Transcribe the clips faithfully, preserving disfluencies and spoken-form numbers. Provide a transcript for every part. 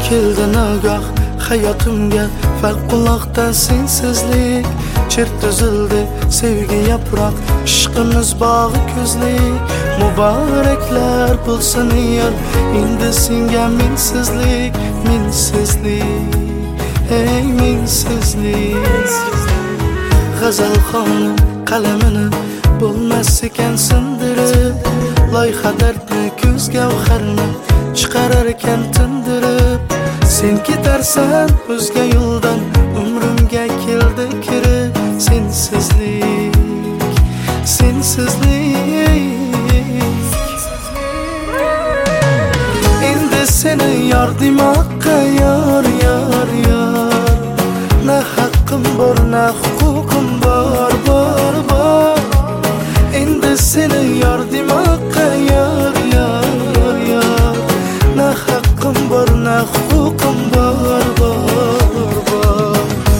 keldi nagah hayotimga favqulodda sensizlik. Chertizildi sevgi yaproq, ishqimiz bog'i ko'zlik. Muboraklar bo'lsin yor, endi senga mensizlik, mensizlik, ey mensizlik. G'azalxonim qalamini bo'lmas ekan sindirib, loyiha dardni ko'z gavharni chiqarar ekan tindirib. Sen ketarsan o'zga yo'ldan, umrimga keldi kirib. Sensizlik, sensizlik. Endi seni yor demoqqa yor, yor, yor. Na haqqim bor, na huquqim bor, bor, bor. Endi seni yor demoqqa yor, yor, yor, yor. Na haqqim bor, na huquqim bor, bor, bor.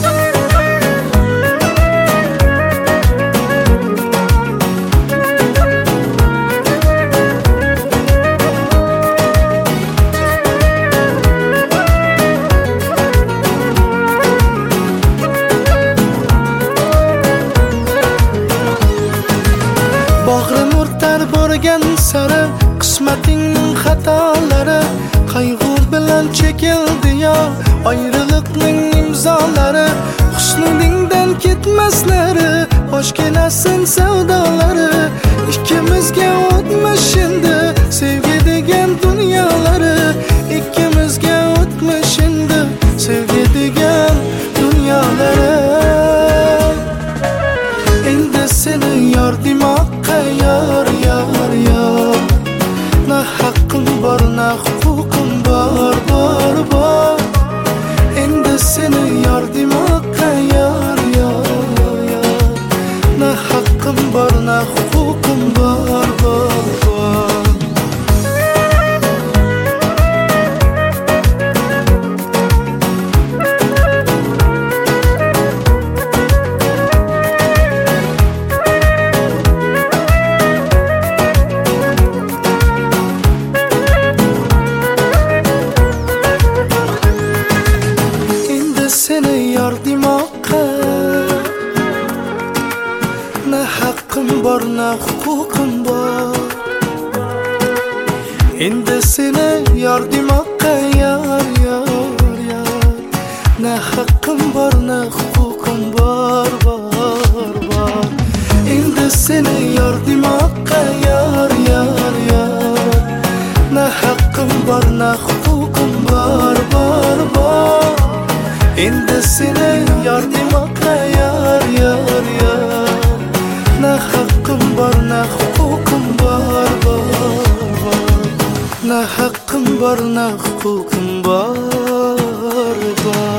Bag'rim o'rtar borgan sari qismatingning xatolari, qayg'u bilan chekildi yo ayriliqning imzolari. Husningdan ketmaslari, bosh kelasin savdolari. Ikkimizga o'tmish endi sevgi degan dunyolari. Ikkimizga o'tmish endi sevgi degan dunyolari. Endi seni yor demoqqa yor, yor, yor. Na haqqim bor, na huquqim bor, bor, bor. Endi seni yor demoqqa yor, yor, yor. Na haqqim bor, na huquqim bor, bor, bor. Seni yor demoqqa na haqqim bor, na huquqim bor. Endi seni yor demoqqa yor, yor, yor. Na haqqim bor, na huquqim bor, bor, bor. Endi seni yor demoqqa yor, yor, yor. Na haqqim bor, na huquqim bor, bor, bor. Endi seni yor demoqqa yor, yor, yor. Na haqqim bor, na huquqim bor, bor, bor. Na haqqim bor, na huquqim bor, bor.